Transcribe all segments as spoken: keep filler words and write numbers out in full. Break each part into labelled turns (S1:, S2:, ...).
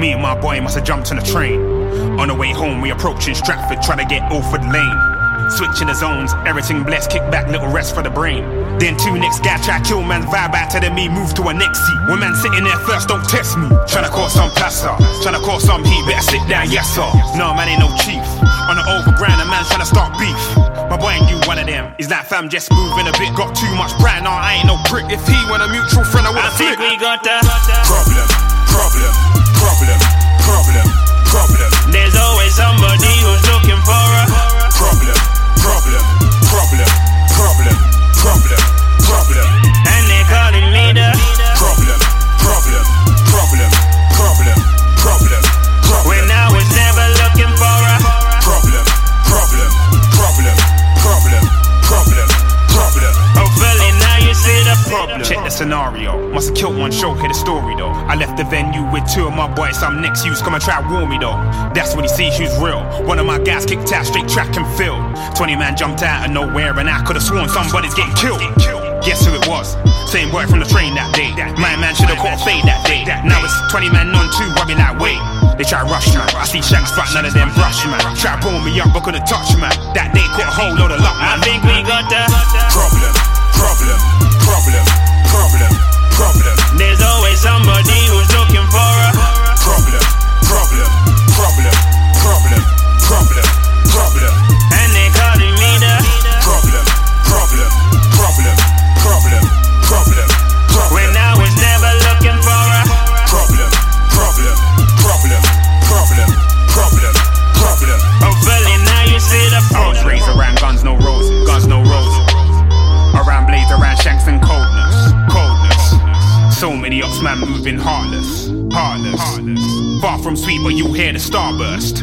S1: Me and my boy must have jumped on the train. On the way home, we approaching Stratford, trying to get Ilford Lane. Switching the zones, everything blessed, kick back, little rest for the brain. Then two next guy try kill man's vibe out to the me, move to a next seat. When man sitting there first, don't test me. Tryna cause some pasta, tryna cause some heat, better sit down, yes sir. No man ain't no chief. On the overground, a man's tryna start beef. My boy ain't you one of them. He's like fam, just moving a bit. Got too much pride, nah, I ain't no prick. If he want a mutual friend, I would've flipped.
S2: I think we got the
S1: problem, problem, problem, problem, problem.
S2: There's always somebody who's looking for a
S1: problem, problem, problem, problem, problem, problem.
S2: And they calling me the
S1: problem, problem, problem, problem, problem, problem.
S2: When I was never looking for a
S1: problem, problem, problem, problem, problem, problem.
S2: Hopefully now you see the problem.
S1: Check the scenario. Must have killed one show, hear the story though. I left the venue with two of my boys. Some next use come and try to warn me though. That's when he sees who's real. One of my guys kicked out straight track and field. Twenty man jumped out of nowhere and I could've sworn somebody's getting killed. Guess who it was? Same boy from the train that day. My man should've caught a fade that day. Now it's twenty man on two, rubbing that way. They try to rush man. I see shanks but none of them brush man. Try to pull me up but couldn't touch man. That day caught a whole load of luck man.
S2: I think we got the
S1: problem, problem, problem, problem, problem.
S2: There's always somebody who's looking for a
S1: problem, problem, problem, problem, problem, problem.
S2: And they calling me the
S1: problem, problem, problem, problem, problem, problem.
S2: When I was never looking for a
S1: problem, problem, problem, problem, problem, problem.
S2: Hopefully now you see the problem.
S1: Raised around guns, no roses, guns, no roses. Around blades, around shanks and coldness, coldness. So many ops man moving heartless, heartless. Far from sweet, but you hear the starburst.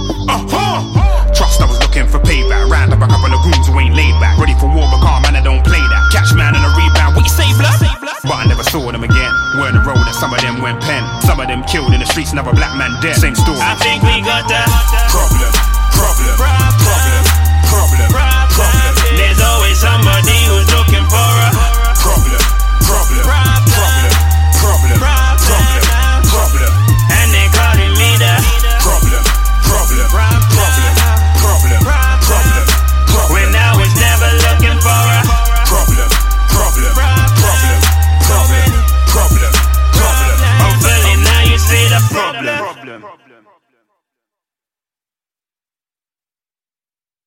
S1: Uh-huh. Trust I was looking for payback. Round up a couple of goons who ain't laid back. Ready for war, but calm man, I don't play that. Catch man on a rebound, what you say, blood? But I never saw them again. Were in the road and some of them went pen. Some of them killed in the streets, another black man dead. Same story.
S2: I think we got the